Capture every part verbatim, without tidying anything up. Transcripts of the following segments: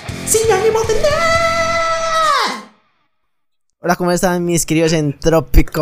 ¡Sin ánimo de nada! Hola, ¿cómo están mis queridos entrópicos?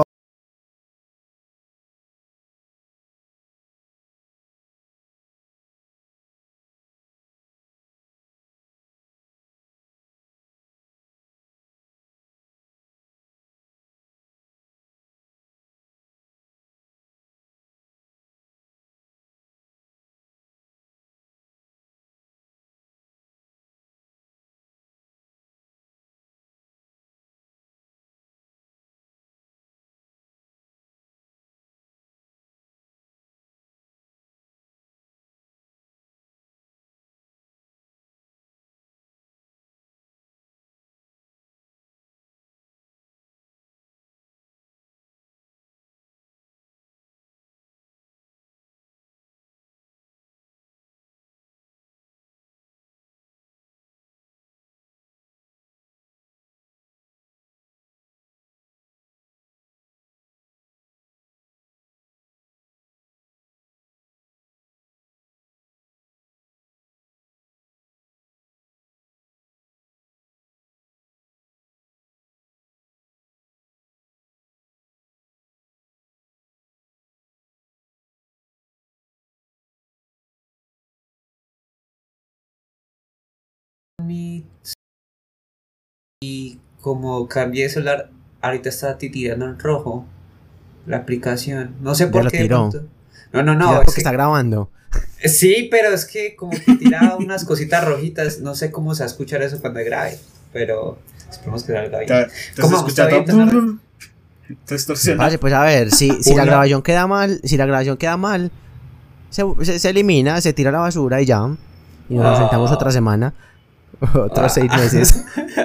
Y como cambié de celular, ahorita está titirando en rojo la aplicación. No sé Ya por lo qué. de tiró. pronto- No, no, Ya no. porque Es que- está grabando. Sí, pero es que como que tira unas cositas rojitas. No sé cómo se va a escuchar eso cuando grabe. Pero esperemos que salga bien. Te, te ¿Cómo? estoy ¿Está bien? escuchando. Te extorsiona. Vale, pues a ver, si, si la Hola. grabación queda mal, si la grabación queda mal, se, se, se elimina, se tira a la basura y ya. Y nos Ah. sentamos otra semana. Otros Ah. seis meses.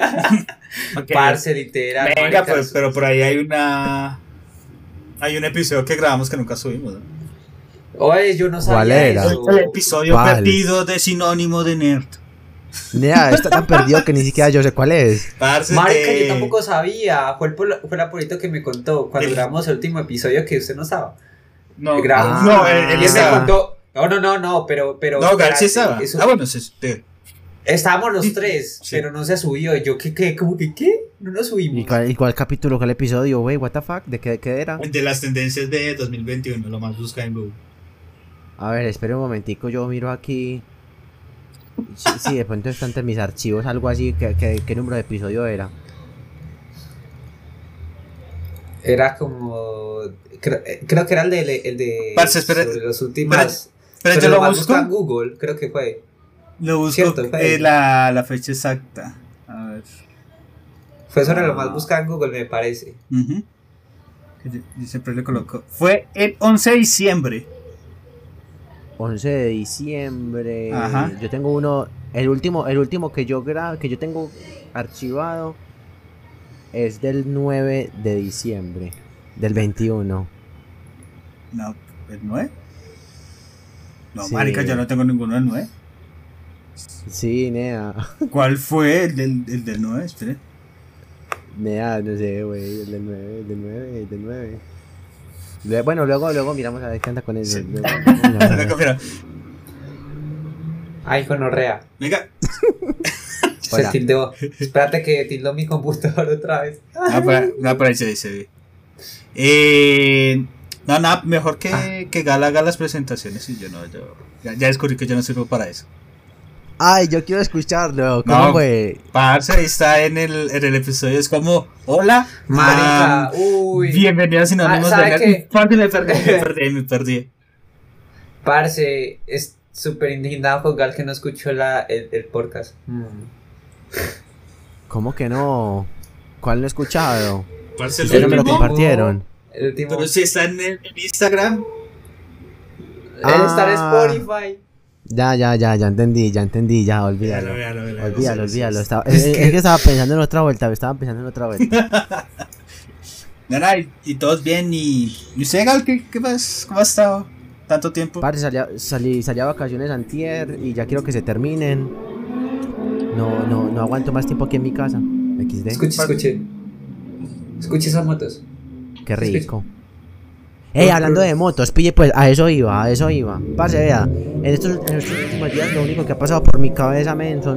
Ok. Parce, literal. Venga, marica, pues, pero por ahí hay una. Hay un episodio que grabamos que nunca subimos, ¿no? Oye, yo no ¿Cuál sabía era? eso. El episodio ¿Cuál? perdido de Sinónimo de Nerd. Nea, está tan perdido que ni siquiera yo sé cuál es. Parce, Marica, de- yo tampoco sabía. Fue el, pol- fue el abuelito que me contó cuando El- grabamos el último episodio que usted no estaba. No, grabamos. no, él, él Y él me estaba. contó. No, no, no, no, pero. pero No, García espérate, estaba. eso- Ah, bueno, sí, sí. Estábamos los tres, Sí. pero no se subió. Y yo, ¿qué, qué? ¿Cómo que qué? No nos ¿Y subimos. cuál, y cuál capítulo, cuál episodio, wey? What the fuck? ¿De qué, de qué era? De las tendencias de dos mil veintiuno, lo más buscado en Google. A ver, espere un momentico, yo miro aquí. Sí, sí, de pronto está entre mis archivos, algo así. ¿Qué, qué, qué número de episodio era? Era como. Creo, eh, creo que era el de. El de Parce, espere- sobre los últimos. Pero sobre yo lo lo más busco. buscado en Google, creo que fue. Lo busco Cierto, fue. eh, la, la fecha exacta. A ver. Fue sobre lo Ah. más buscado en Google, me parece. Ujú. Yo, yo siempre le coloco. Fue el once de diciembre. once de diciembre. Ajá. Yo tengo uno. El último, el último que yo gra que yo tengo archivado es del nueve de diciembre. Del veintiuno. No, ¿el nueve? No, Sí. marica, yo no tengo ninguno del nueve. Sí, nea. ¿Cuál fue el del, el del nueve? Espere. Nea, no sé, wey. El del nueve, el del nueve, el del nueve. Lue- Bueno, luego, luego miramos a ver qué anda con eso. Sí. Luego- luego miramos a ver. Venga, mira. Ay, gonorrea. Venga. Se Hola. tildeó. Espérate que tildó mi computador otra vez. No, por, no, por ahí se dice. Eh, no, nada, mejor que, Ah. que Gala haga las presentaciones y yo no, yo ya, ya descubrí que yo no sirvo para eso. Ay, yo quiero escucharlo. ¿Cómo No. fue? Parce, ahí está en el, en el episodio, es como, hola, Marica, ah, uy. bienvenidos a Sinónimos Ah, de ¿sabe Nerd. qué? Parce, me perdí, me perdí, me perdí. Parce, es súper indignado con Gal que no escuchó la, el, el podcast. Mm. ¿Cómo que no? ¿Cuál no he escuchado? Parce, Ustedes no me lo último. compartieron. El último. Pero si está en, el- en Instagram. Él está en Ah. Spotify. Ya, ya, ya, ya entendí, ya entendí, ya, olvídalo. Véalo, véalo, véalo, Olvídalo, sí, sí, olvídalo. sí. Estaba- Es es, que- es que estaba pensando en otra vuelta, estaba pensando en otra vuelta. No, no, y, y todos bien. ¿Y, ¿y usted, Gal, qué, qué más? ¿Cómo ha estado? ¿Tanto tiempo? Parce, salí, a- salí, salí a vacaciones antier y ya quiero que se terminen. No, no, no aguanto más tiempo aquí en mi casa. equis de. Escuche, escuche. Escuche esas motos. Qué rico. Ey, hablando de motos, pille, pues a eso iba, a eso iba. Parce, vea, en estos, en estos últimos días lo único que ha pasado por mi cabeza, men, son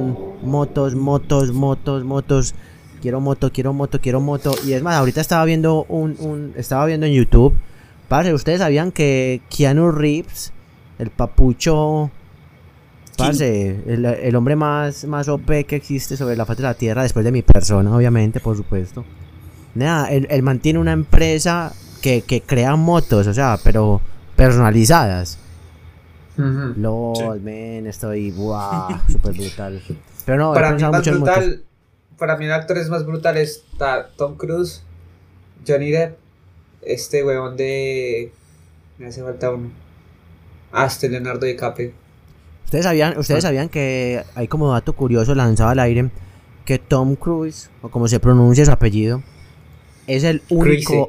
motos, motos, motos, motos. Quiero moto, quiero moto, quiero moto. Y es más, ahorita estaba viendo un, un estaba viendo en YouTube. Parce, ¿ustedes sabían que Keanu Reeves, el papucho, parce, el, el hombre más, más O P que existe sobre la faz de la tierra, después de mi persona, obviamente, por supuesto? Nada, él, él mantiene una empresa que, que crea motos, o sea, pero personalizadas. Ujú. LOL, Sí. men, estoy, wow, súper brutal. Pero no, he Para mí pensado más mucho en motos. brutal, para mí el actor es más brutal está Tom Cruise, Johnny Depp, este huevón de... Me hace falta uno. Ah, este Leonardo DiCaprio. Ustedes sabían, ustedes Ah. sabían que hay como dato curioso lanzado al aire que Tom Cruise, o como se pronuncia su apellido, es el único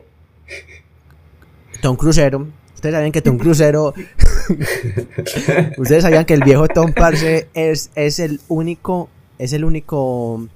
Tom Cruisero. Ustedes sabían que Tom Cruisero, ustedes sabían que el viejo Tom Parce es, es el único, es el único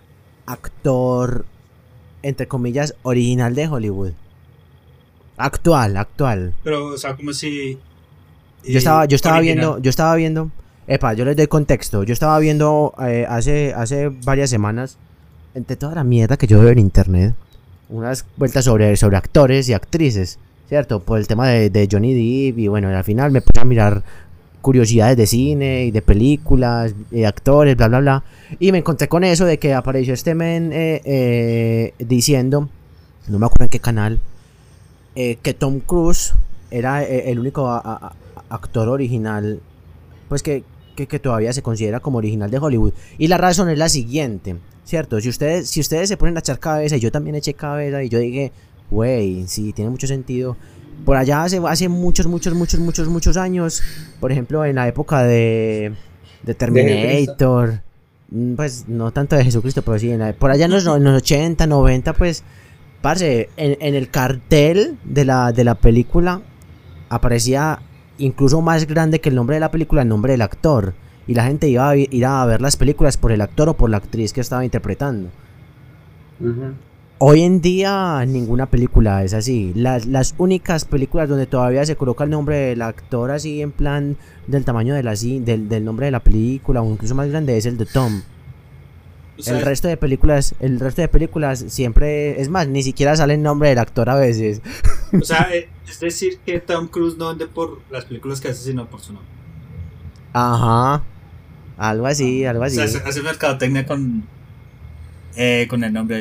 actor, entre comillas, original de Hollywood. Actual, actual. Pero, o sea, como si. Yo estaba, yo estaba original. viendo, yo estaba viendo, epa, yo les doy contexto, yo estaba viendo eh, hace, hace varias semanas, entre toda la mierda que yo veo en internet, unas vueltas sobre, sobre actores y actrices, ¿cierto? Por el tema de, de Johnny Depp, y bueno, al final me puse a mirar curiosidades de cine y de películas, y actores, bla, bla, bla, y me encontré con eso de que apareció este men eh, eh, diciendo, no me acuerdo en qué canal, eh, que Tom Cruise era eh, el único a, a, actor original, pues que, que, que todavía se considera como original de Hollywood. Y la razón es la siguiente, ¿cierto? Si ustedes, si ustedes se ponen a echar cabeza, y yo también eché cabeza, y yo dije, güey, sí, tiene mucho sentido. Por allá hace, hace muchos, muchos, muchos, muchos, muchos años, por ejemplo, en la época de, de Terminator, mm, pues no tanto de Jesucristo, pero sí, en la- por allá en los, en los ochenta, noventa, pues, parce, en, en el cartel de la, de la película aparecía incluso más grande que el nombre de la película, el nombre del actor. Y la gente iba a vi- ir a ver las películas por el actor o por la actriz que estaba interpretando. Ujú. Hoy en día ninguna película es así. Las, las únicas películas donde todavía se coloca el nombre del actor así en plan del tamaño de la, ci- del, del nombre de la película o incluso más grande es el de Tom. O sea, El resto de películas, el resto de películas siempre, es más, ni siquiera sale el nombre del actor a veces. o sea, eh, es decir, que Tom Cruise no vende por las películas que hace, sino por su nombre. Ajá. Algo así, algo O así. sea, hace, hace mercadotecnia con. Eh, con el nombre.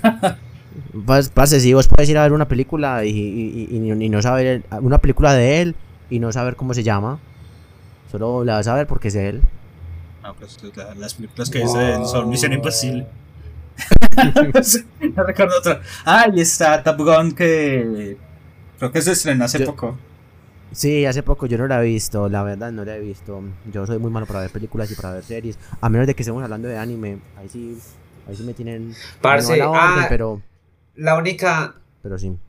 Pues, parce, si vos puedes ir a ver una película y, y, y, y no saber el- una película de él y no saber cómo se llama, solo la vas a ver porque es él. No, pues la- las películas que Wow. dice son Misión Imposible. No recuerdo otra. Ah, y está Top Gun que. Creo que se estrenó hace Yo- poco. Sí, hace poco yo no la he visto, la verdad no la he visto. Yo soy muy malo para ver películas y para ver series, a menos de que estemos hablando de anime. Ahí sí, ahí sí me tienen Parce, no a la orden, ah, pero, La única... pero sí.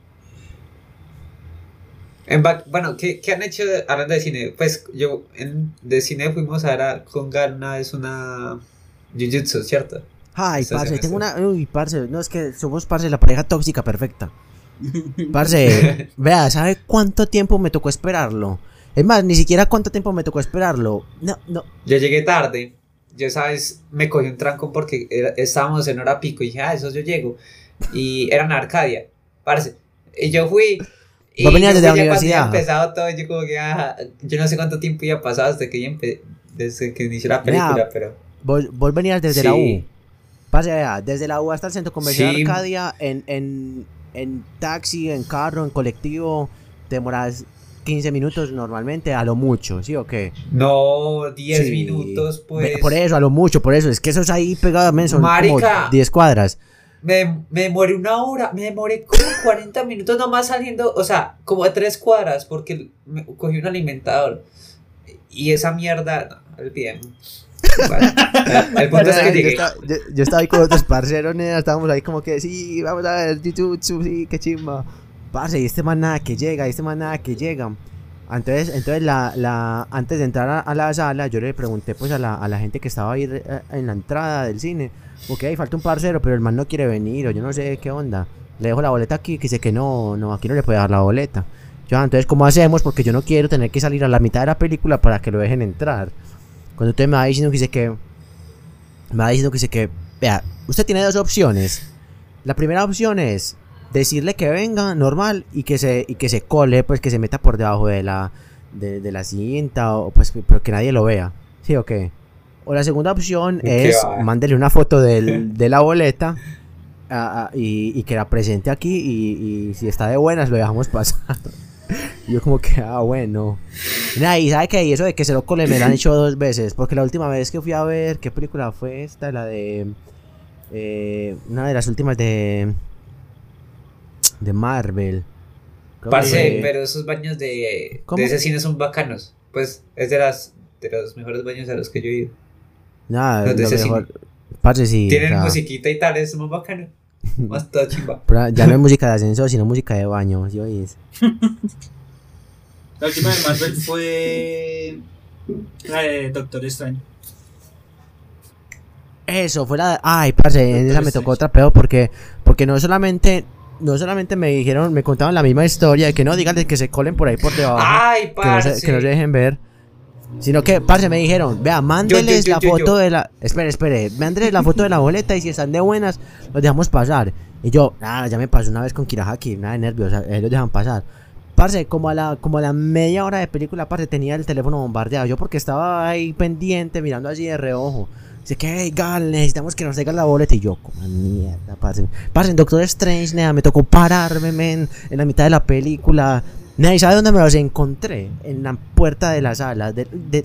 En back- bueno, ¿qué, qué han hecho de- hablando de cine? Pues yo en, de cine fuimos a ver a Kongan una vez una Jujutsu, ¿cierto? Ay, Esta parce, semestre. tengo una. Uy, parce, no es que somos, parce, la pareja tóxica perfecta. Parce, vea, ¿sabe cuánto tiempo me tocó esperarlo? Es más, ni siquiera cuánto tiempo me tocó esperarlo. No, no. Yo llegué tarde, yo sabes, me cogí un trancón porque era- estábamos en hora pico y dije, ah, eso yo llego. Y era en Arcadia, parce. Y yo fui. Y Vos venías yo desde fui la ya cuando había universidad. empezado todo, yo como que, ah, yo no sé cuánto tiempo ya pasado desde que, ya empe- desde que inició la Vea, película, pero... Vos, vos venías desde la U. Sí. Parce, vea, desde la U hasta el centro comercial Sí. Arcadia, en, en, en taxi, en carro, en colectivo, te demoras quince minutos normalmente, a lo mucho, ¿sí o qué? No, diez Sí. minutos, Ve- pues. Por eso, a lo mucho, por eso. Es que eso es ahí pegado, men, son Marica. como diez cuadras. Me, me demoré una hora, me demoré como cuarenta minutos nomás saliendo, o sea, como a tres cuadras, porque me cogí un alimentador. Y esa mierda, no, olvídame. Bueno, el, el punto es que yo, llegué. estaba, yo, yo estaba ahí con otros parceros, nena, estábamos ahí como que, sí, vamos a ver, Jujutsu, sí, qué chimba. Parce, y este man nada que llega, y este man nada que llega. Entonces, entonces la, la, antes de entrar a, a la sala, yo le pregunté pues a la, a la gente que estaba ahí eh, en la entrada del cine, ok, falta un parcero, pero el man no quiere venir, o yo no sé qué onda. Le dejo la boleta aquí, que dice que no, no, aquí no le puede dar la boleta. Yo, "Ah, entonces, ¿cómo hacemos? Porque yo no quiero tener que salir a la mitad de la película para que lo dejen entrar. Cuando usted me va diciendo que dice que me va diciendo que se que, vea, usted tiene dos opciones. La primera opción es decirle que venga normal y que se y que se cole, pues que se meta por debajo de la de, de la cinta o pues pero que nadie lo vea. ¿Sí o qué? O la segunda opción es va? mándele una foto del, de la boleta a, a, y, y que la presente aquí y, y si está de buenas lo dejamos pasar. Y yo como que, ah, bueno. Nah, y ¿sabe qué? Y eso de que se lo cole me lo han hecho dos veces. Porque la última vez que fui a ver, ¿qué película fue esta? La de... Eh, una de las últimas de... De Marvel. Creo Parce, que- pero esos baños de, ¿Cómo? de ese cine son bacanos. Pues es de las de los mejores baños a los que yo he ido. Nada, los de lo ese mejor... Parce, sí. Tienen o sea, musiquita y tal, es más bacano. Más toda chimba. pero ya no es música de ascensor, sino música de baño. ¿Sí oís? La última de Marvel fue la de Doctor Strange. Eso, fue la... Ay, parce, en esa me tocó otra peor porque... Porque no solamente... No solamente me dijeron, me contaban la misma historia de que no, díganles que se colen por ahí por debajo. Ay, que, no se, parce. que no se dejen ver. Sino que, parce, me dijeron, vea, mándeles yo, la yo, foto yo. de la... Espere, espere, mándeles la foto de la boleta y si están de buenas, los dejamos pasar. Y yo, nada, ya me pasó una vez con Kirahaki, nada de nervios, ellos dejan pasar. Parce, como a la como a la media hora de película, parce, tenía el teléfono bombardeado. Yo porque estaba ahí pendiente, mirando así de reojo. Dice que, hey, Gal, necesitamos que nos traigan la boleta. Y yo, como mierda, parce. Parce, en Doctor Strange, nada, me tocó pararme, men, en la mitad de la película. Nada, ¿y sabe dónde me los encontré? En la puerta de la sala. De, de...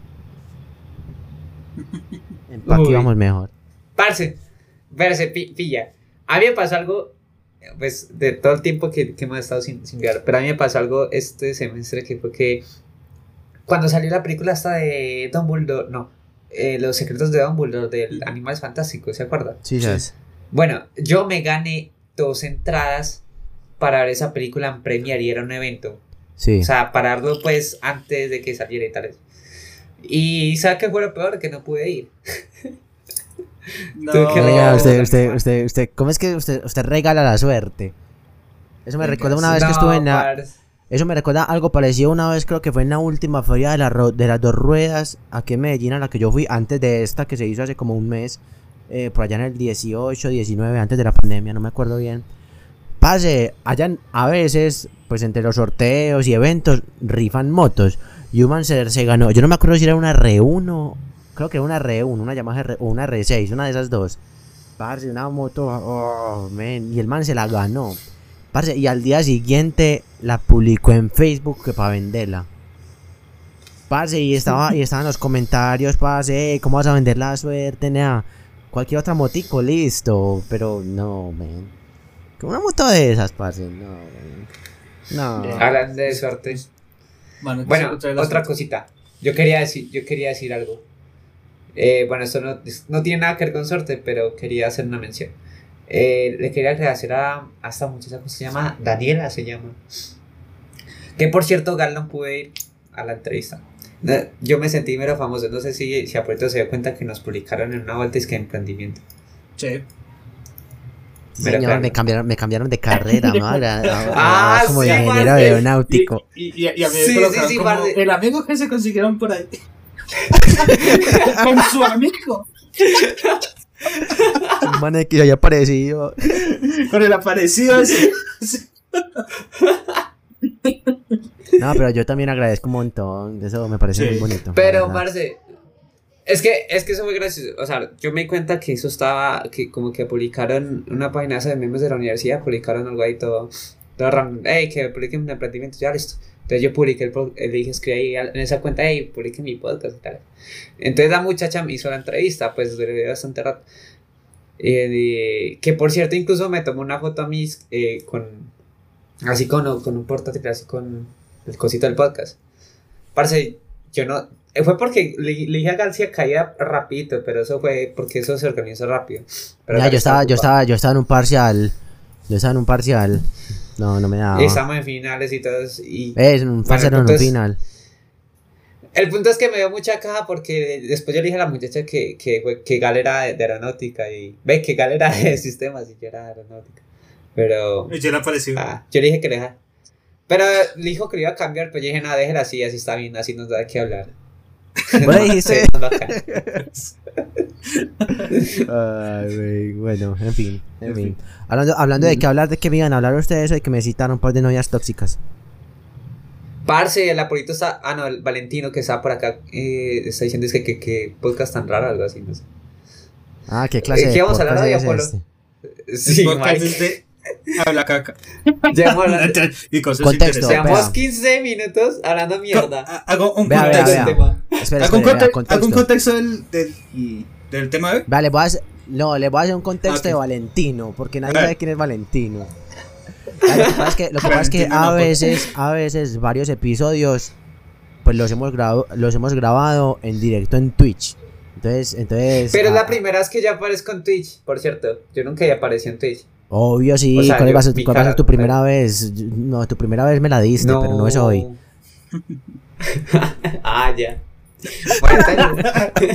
Aquí Uy. vamos mejor. Parce, verse, pi- pilla. A mí me pasó algo, pues, de todo el tiempo que, que hemos estado sin, sin ver, pero a mí me pasó algo este semestre que fue que cuando salió la película esta de Dumbledore, no, eh, Los secretos de Dumbledore, del Animales Fantásticos, ¿se acuerda? Sí, sabes. Bueno, yo me gané dos entradas para ver esa película en Premiere y era un evento. Sí. O sea, pararlo pues antes de que saliera y tal. Y ¿sabes qué fue lo peor? Que no pude ir. No, Tuve que Oiga, regalar usted, esa usted, animal. usted, usted, ¿cómo es que usted, usted regala la suerte? Eso me recuerda una vez que No, estuve en la... parce. Eso me recuerda algo parecido una vez, creo que fue en la última feria de, la ro- de las dos ruedas aquí en Medellín, a la que yo fui antes de esta que se hizo hace como un mes, eh, por allá en el dieciocho, diecinueve, antes de la pandemia, no me acuerdo bien. Pase, allá a veces, pues entre los sorteos y eventos, rifan motos. Y un man se, se ganó, yo no me acuerdo si era una R uno, creo que era una R uno, una Yamaha R, o una R seis, una de esas dos. Parce, una moto, oh, man, y el man se la ganó. Parce, y al día siguiente la publicó en Facebook que para venderla. Parce, y estaba y estaban los comentarios, parce, "Ey, ¿cómo vas a vender la suerte, nea? Cualquier otra motico, listo." Pero no, man. Una moto de esas, parce, no, man. No. Hablando de suerte. Mano, Bueno, otra de las otra otras. cosita. Yo quería decir, yo quería decir algo. Eh, bueno, esto no, no tiene nada que ver con suerte, pero quería hacer una mención. Eh, le quería agradecer a, a esta muchacha que se llama Daniela, se llama. Que por cierto, Gal no pude ir a la entrevista. No, yo me sentí mero famoso. No sé si, si Apuesto se dio cuenta que nos publicaron en una vuelta es que de emprendimiento. Sí. Pero Señor, claro. me cambiaron, me cambiaron de carrera, ¿no? Ahora- ahora- Ah, ahora como sí, ingeniero parce. aeronáutico. Y, y, y, y a mí Sí, me colocaron sí, sí, como parce. el amigo que se consiguieron por ahí. Con su amigo. Un man que había aparecido. Con el aparecido ese. No, pero yo también agradezco un montón. Eso me parece Sí. muy bonito. la Pero, verdad. Marce, es que, es que eso fue gracioso. O sea, yo me di cuenta que eso estaba, que como que publicaron una página esa de memes de la universidad, publicaron algo ahí todo, todo random. Hey, que publiquen un emprendimiento, ya listo. Entonces yo publiqué el podcast, le dije, escribí ahí al- en esa cuenta, hey, publiquen mi podcast y tal. Entonces la muchacha me hizo la entrevista, pues duré bastante rato. Eh, de- que por cierto, incluso me tomó una foto a mí eh, con, así con, con un portátil, así con el cosito del podcast. Parce, yo no. eh, Fue porque le, le dije a García caía rapidito, pero eso fue porque eso se organizó rápido. Pero Ya, Gal yo estaba, yo ocupado. estaba, yo estaba en un parcial. Yo estaba en un parcial. No, no me daba. Y estamos en finales y todo eso. Y Es un parcial Bueno, en un entonces- final. el punto es que me dio mucha caja porque después yo le dije a la muchacha que, que, fue- que Gal era de, de aeronáutica y ve que Gal era de sistemas y yo era de aeronáutica. Pero Y yo le aparecí. ah, yo le dije que le dejara. Pero le dijo que le iba a cambiar, pero yo dije, nada, déjela así, así está bien, así nos da de qué hablar. Vos le dijiste. Sí, más bacano. Ay, güey, bueno, en fin, en fin. Hablando, hablando de que hablar, de que me iban a hablar ustedes hoy, que me citaron un par de novias tóxicas. Parce, el Apolito está. Ah, no, el Valentino que está por acá. Eh, está diciendo es que, que, que podcast tan raro, algo así, no sé. Ah, qué clase Eh, de ¿qué vamos a hablar podcast hoy, es Apolo? este? Sí, El podcast Mike. es de habla caca. Llevamos, hablando- Y cosas Contexto. interesantes. llevamos vea. quince minutos hablando mierda. Ha- Hago un Vea, vea, contexto. vea. Tema. Espera, Hago un, espera, vea, conte- hago un contexto. contexto del, del, del tema de hoy. Vale, voy a hacer, no, le voy a hacer un contexto Ok. de Valentino, porque nadie Vale. sabe quién es Valentino. Ah, Lo que pasa es que, lo que, pasa es que Valentino a no, pues. veces, a veces varios episodios, pues los hemos grabado, los hemos grabado en directo en Twitch. Entonces, entonces. Pero es ah, la primera vez que ya aparezco en Twitch, por cierto. Yo nunca ya aparecí en Twitch. Obvio, sí. O sea, ¿Cuál yo- va a ser, mi cuál va a ser cara- tu primera vez? No, tu primera vez me la diste, pero no es hoy. Ah, ya. Bueno, está bien.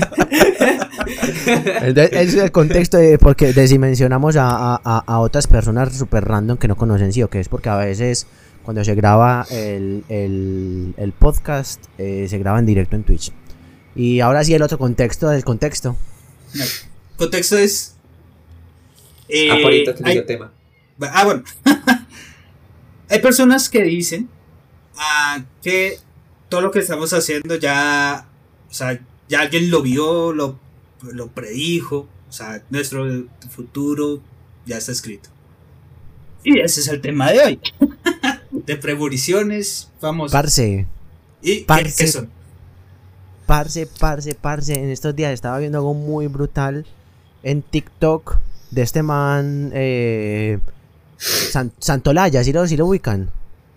Entonces, ese es el contexto de porque desdimensionamos a, a, a- a otras personas super random que no conocen, sí o qué es porque a veces cuando se graba el, el, el podcast eh, se graba en directo en Twitch. Y ahora sí el otro contexto del contexto. El contexto es. eh, Apolito, que le hay- dio tema. Ah, bueno. Hay personas que dicen ah, que todo lo que estamos haciendo ya. O sea, ya alguien lo vio, lo, lo predijo. O sea, nuestro futuro ya está escrito. Y ese es el tema de hoy. De premoniciones famosas. Parce, ¿Y qué- parce. qué son? parce, parce, parce. En estos días estaba viendo algo muy brutal en TikTok de este man eh, San- Santolaya, ¿sí lo, sí lo ubican?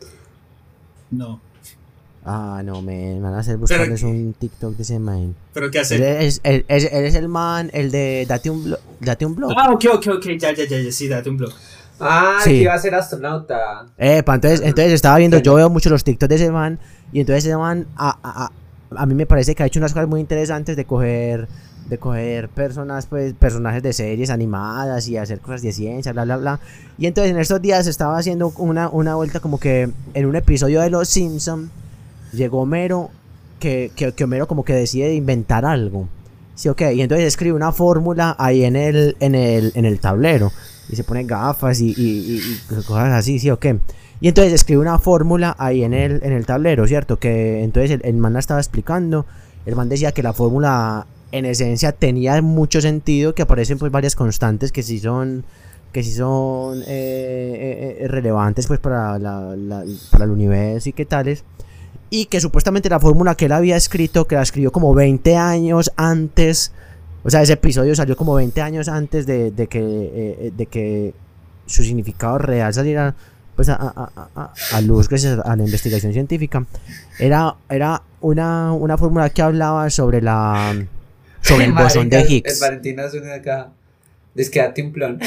No. Ah, no, me van a hacer buscarles Pero- un TikTok de ese man. ¿Pero qué Él hacer? es, él, es- él es el man, el de Date un, blo- date un blog. Ah, ok, ok, ok. Ya, ya, ya, ya. Sí, date un blog. Ah, Sí. que iba a ser astronauta. Epa, entonces, entonces estaba viendo, yo veo mucho los TikToks de ese man. Y entonces ese man, a, a, a, a mí me parece que ha hecho unas cosas muy interesantes de coger, de coger personas, pues, personajes de series animadas y hacer cosas de ciencia, bla, bla, bla. Y entonces en estos días estaba haciendo una, una vuelta como que en un episodio de Los Simpson llegó Homero, que, que, que Homero como que decide inventar algo. Sí, ok, y entonces escribe una fórmula ahí en el, en el, en el tablero. Y se pone gafas y, y, y- y cosas así, sí, ok. Y entonces escribe una fórmula ahí en el, en el tablero, ¿cierto? Que entonces el, el man la estaba explicando. El man decía que la fórmula en esencia tenía mucho sentido, que aparecen pues varias constantes que sí son, que sí son eh, eh, eh, relevantes pues para, la, la- para el universo y qué tales. Y que supuestamente la fórmula que él había escrito, que la escribió como veinte años antes, o sea, ese episodio salió como veinte años antes de, de que, eh, de que su significado real saliera pues a, a, a, a- a luz gracias a la investigación científica. Era, era una, una fórmula que hablaba sobre la sobre el bosón de Marica, Higgs. El Valentino es una acá. Desquédate un plon.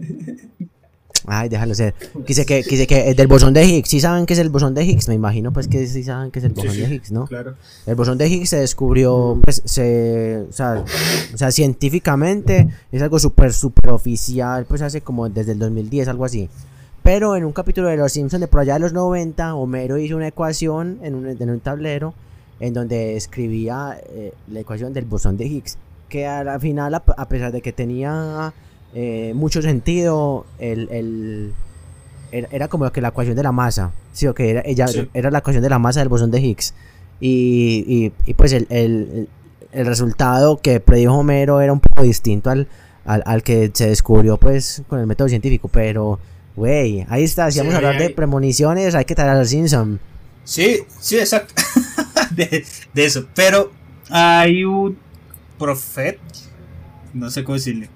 Ay, déjalo ser. Quise que, quise que, el del bosón de Higgs, ¿sí saben qué es el bosón de Higgs? Me imagino pues que sí saben qué es el Sí, bosón sí, de Higgs, ¿no? Claro. El bosón de Higgs se descubrió, pues, se, o sea, o sea, científicamente es algo súper, súper oficial, pues hace como desde el dos mil diez, algo así. Pero en un capítulo de Los Simpsons de por allá de los noventa, Homero hizo una ecuación en un, en un tablero en donde escribía eh, la ecuación del bosón de Higgs, que a la final, a, a pesar de que tenía eh, mucho sentido, el, el, era, era como que la ecuación de la masa, sí, o que era, ella, Sí. era la ecuación de la masa del bosón de Higgs. Y, y, y pues el, el, el resultado que predijo Homero era un poco distinto al, al, al que se descubrió pues con el método científico, pero güey, ahí está, si Sí, vamos a hablar ahí- de premoniciones, hay que traer a los Simpson. Sí, sí, exacto. de, de eso. Pero hay un profeta. No sé cómo decirle.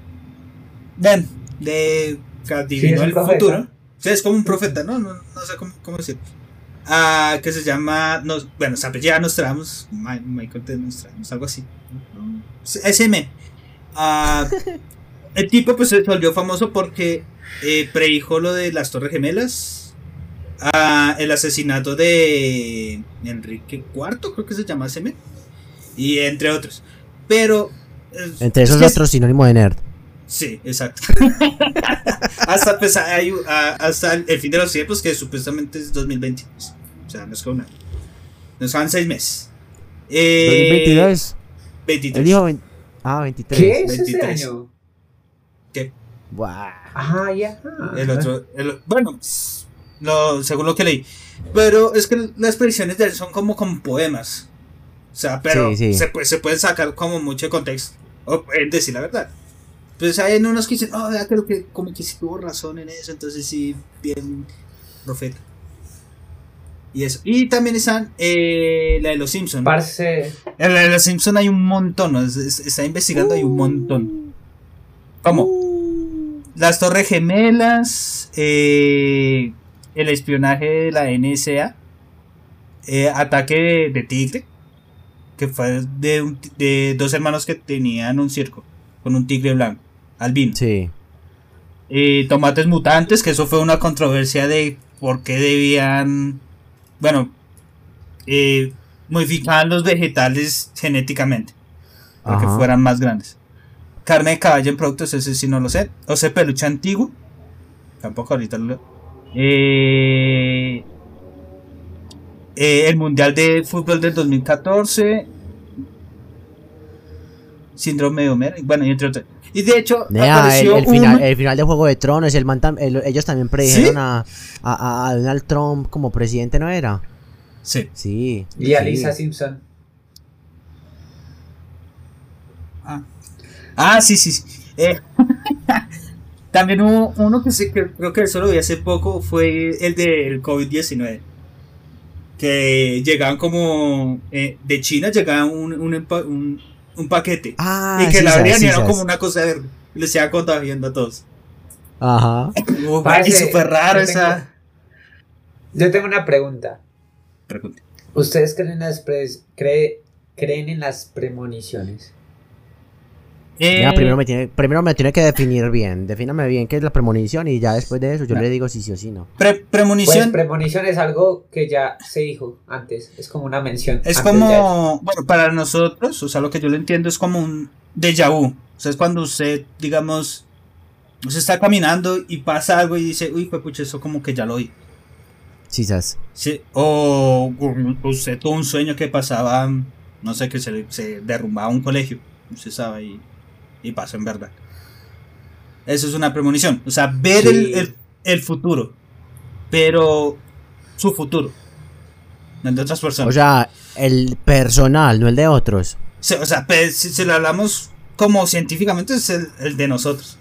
Ven, de que Sí, adivinó es un el profeta. futuro. Sí, es como un profeta, ¿no? No, no sé cómo, cómo decirlo. Ah, que se llama. No, bueno, se apellida Nostradamus. Ma- Michael de Nostradamus, algo así. S M. Ah, el tipo, pues, se volvió famoso porque eh, predijo lo de las Torres Gemelas. Ah, el asesinato de Enrique cuarto, creo que se llama S M. Y entre otros. Pero. eh, Entre esos es que- otros, sinónimo de nerd. Sí, exacto. hasta, pues, hay, ah, hasta el, el fin de los tiempos, que supuestamente es dos mil veintidós. O sea, no es como nada. Nos quedan seis meses. Eh, ¿dos mil veintidós? veintitrés. Él dijo veinte ah, veintitrés. ¿Qué es este veintitrés. año? ¿Qué? Buah. Ah, ya. El otro, el- bueno, lo, según lo que leí. Pero es que las predicciones de él son como con poemas. O sea, pero Sí, sí. Se, puede, se pueden sacar como mucho de contexto. O pueden decir la verdad. Pues hay unos que dicen, oh, ya creo que como que sí tuvo razón en eso. Entonces sí, bien profeta. Y eso. Y también están eh, la de los Simpsons. Parce. En la de los Simpsons hay un montón. ¿No? Es- es- está investigando, hay un montón. ¿Cómo? Las Torres Gemelas, eh, el espionaje de la N S A, eh, ataque de, de tigre, que fue de, un ti- de dos hermanos que tenían un circo con un tigre blanco, albino. Sí. Eh, tomates mutantes, que eso fue una controversia de por qué debían, bueno, eh, modificaban los vegetales genéticamente, para que Ajá. fueran más grandes. Carne de caballo en productos, ese sí no lo sé. Oso de peluche antiguo. Tampoco ahorita lo. Eh, eh, el Mundial de Fútbol del dos mil catorce. Síndrome de Homer. Bueno, y entre otros. Y de hecho, Nea, el, apareció el final, un- el final de Juego de Tronos, el man tam- el- ellos también predijeron ¿Sí? a, a, a Donald Trump como presidente, ¿no era? Sí. Sí. Y a sí. Lisa Simpson. Ah, ah sí, sí. sí. Eh, también hubo uno que, sí, que creo que eso lo vi hace poco. Fue el del COVID diecinueve. Que llegaban como. Eh, de China llegaban un, un, empa- un, un paquete. Ah, y que sí, la sabes, abrían sí, y era sabes. como una cosa verde. Y les iba contagiando a todos. Ajá. Uf, Parce, y súper raro yo esa. tengo- Yo tengo una pregunta. Pregunta. ¿Ustedes creen en las, pres- cree- creen en las premoniciones? Eh, Mira, primero me tiene, primero me tiene que definir bien. Defíname bien qué es la premonición y ya después de eso yo No. le digo si sí o si no. pre- Pues premonición premonición es algo que ya se dijo antes. Es como una mención. es antes de como. Bueno, para nosotros, o sea, lo que yo le entiendo es como un déjà vu. O sea, es cuando usted, digamos. Usted está caminando y pasa algo y dice, uy, pues pucha, eso como que ya lo oí. Sí, sabes. Sí, o usted tuvo un sueño que pasaba, no sé, que se, se derrumbaba un colegio, usted sabe, y, y pasó en verdad. Eso es una premonición, o sea, ver Sí. el, el, el futuro, pero su futuro, no el de otras personas. O sea, el personal, no el de otros. Sí, o sea, pues, si, si lo hablamos como científicamente, es el, el de nosotros.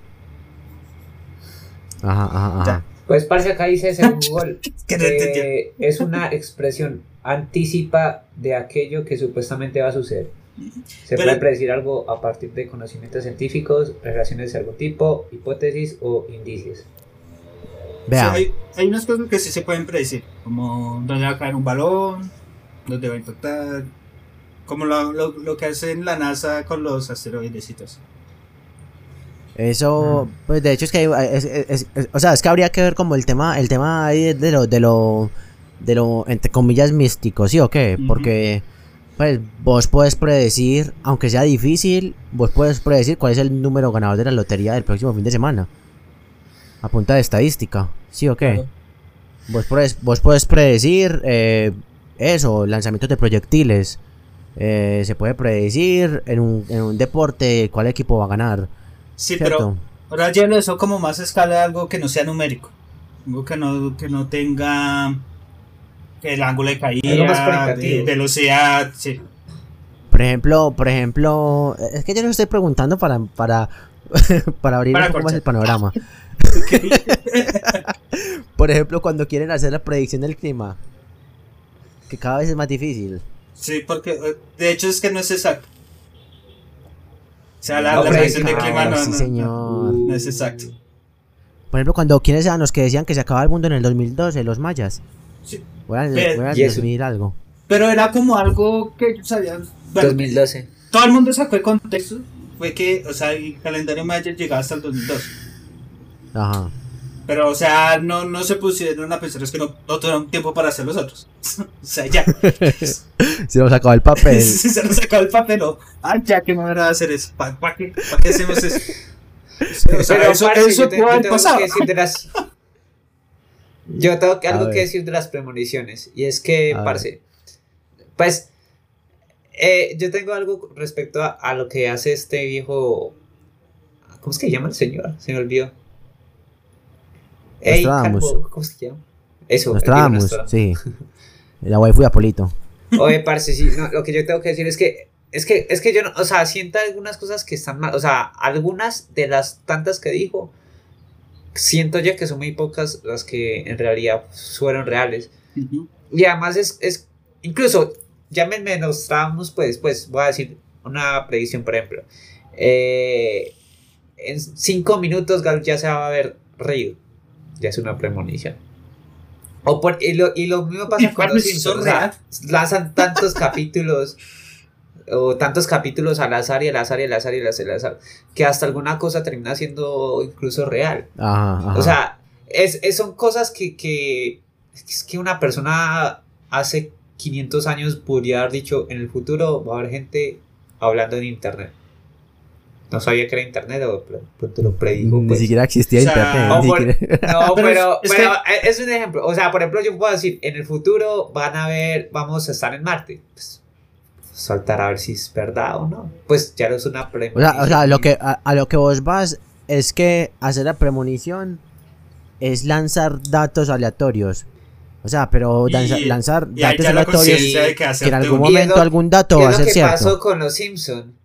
Ajá, ajá, ajá. Ya. Pues parce, acá dice según Google Que no entendí. que es una expresión anticipa de aquello que supuestamente va a suceder. Se Pero- puede predecir algo a partir de conocimientos científicos, relaciones de algún tipo, hipótesis o indicios. Vea, Sí, hay, hay unas cosas que sí se pueden predecir, como dónde va a caer un balón, dónde va a impactar, como lo, lo, lo que hace en la NASA con los asteroides y todo eso. eso, pues de hecho es que hay- es- es- es- es- o sea, es que habría que ver como el tema, el tema ahí de, de lo, de lo, de lo, entre comillas, místico, ¿sí o qué? Ujú. Porque, pues, vos puedes predecir, aunque sea difícil, vos puedes predecir cuál es el número ganador de la lotería del próximo fin de semana. A punta de estadística, ¿sí o qué? Claro. Vos, puedes, vos puedes predecir eh, eso, lanzamientos de proyectiles. Eh, se puede predecir en un, en un deporte cuál equipo va a ganar. Sí, ¿Cierto? pero ahora llévalo eso como más a escala de algo que no sea numérico, algo que no, que no tenga el ángulo de Algo más caída, cualitativo. de velocidad, sí. Por ejemplo, por ejemplo, es que yo les estoy preguntando para para para abrir Para un poco más corchar. el panorama. Por ejemplo, cuando quieren hacer la predicción del clima, que cada vez es más difícil. Sí, porque eh, de hecho es que no es exacto. O sea, la, No, la pero predicción del claro, clima no, sí, no- señor. no es exacto. Por ejemplo, cuando quienes eran los que decían que se acababa el mundo en el dos mil doce, los mayas. Sí. Voy a, Pero- voy a y eso. resumir algo. Pero era como algo que ellos sabían. Bueno, dos mil doce. todo el mundo sacó el contexto. Fue que, o sea, el calendario maya llegaba hasta el dos mil dos. Ajá. Pero, o sea, no, no se pusieron a pensar, es que no, no tuvieron tiempo para hacer los otros. O sea, ya. Se nos acabó el papel. Si se nos sacó el papel, no. Ah, ya, ¿qué manera de hacer eso? ¿Para pa qué? ¿Para qué hacemos eso? O sea, Pero, eso, parce, eso yo te- pudo yo haber tengo pasado. que decir de las- Yo tengo que- A algo ver. que decir de las premoniciones. Y es que, A ver. parce, pues, Eh, yo tengo algo respecto a, a lo que hace este viejo. ¿Cómo es que llama el señor? Se me olvidó. Ey, Nostradamus. Calvo, ¿cómo se llama? Eso, el Nostradamus, viejo sí. La waifu de Apolito. Oye, parce, sí, no, lo que yo tengo que decir es que, es que, es que yo no, o sea, siento algunas cosas que están mal, o sea, algunas de las tantas que dijo, siento yo que son muy pocas las que en realidad fueron reales. Ujú. Y además es, es incluso, llámenme Nostradamus, pues, pues, voy a decir una predicción, por ejemplo, eh, en cinco minutos Gal ya se va a haber reído, ya es una premonición. O por, y, lo, y lo mismo pasa Y con cuando los es Simpsons, o sea, lanzan tantos capítulos o tantos capítulos al azar y al azar y al azar y al azar, y al azar que hasta alguna cosa termina siendo incluso real. Ajá, ajá. O sea, es, es- son cosas que, que es que una persona hace quinientos años podría haber dicho, en el futuro va a haber gente hablando en internet. No sabía que era internet, o pero, pero te lo predijo, Ni pues. siquiera existía O sea, internet. No, ni por- siquiera- No, Pero pero, es- es pero eh, es un ejemplo. O sea, por ejemplo, yo puedo decir, en el futuro van a ver, vamos a estar en Marte. Pues, soltar a ver si es verdad o no. Pues ya no es una O premonición. sea, o sea, lo que, a, a lo que vos vas es que hacer la premonición es lanzar datos aleatorios. O sea, pero Y- lanza- lanzar Y hay datos ya la aleatorios conciencia de que que en hacerte algún un- Y es momento lo- algún dato Y va a es ser lo que cierto. pasó con los Simpson.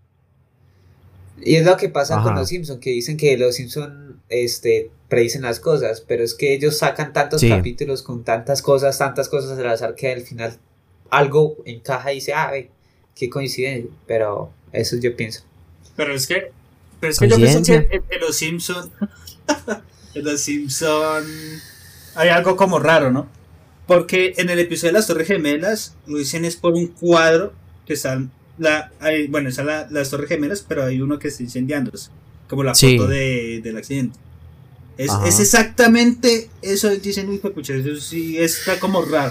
Y es lo que pasa Ajá. con los Simpson, que dicen que los Simpson este, predicen las cosas, pero es que ellos sacan tantos Sí. capítulos con tantas cosas, tantas cosas al azar que al final algo encaja y dice, ah, ve, qué coincidencia. Pero eso yo pienso. Pero es que, pero es que yo pienso que Coincidencia. en, en los Simpson, en los Simpson hay algo como raro, ¿no? Porque en el episodio de las Torres Gemelas lo dicen es por un cuadro que están la, hay, bueno, están la- las Torres Gemelas, pero hay uno que está incendiándose, como la Sí. foto de, del accidente. Es, Ajá. es exactamente eso, dicen, uy, pucha, eso sí está como raro.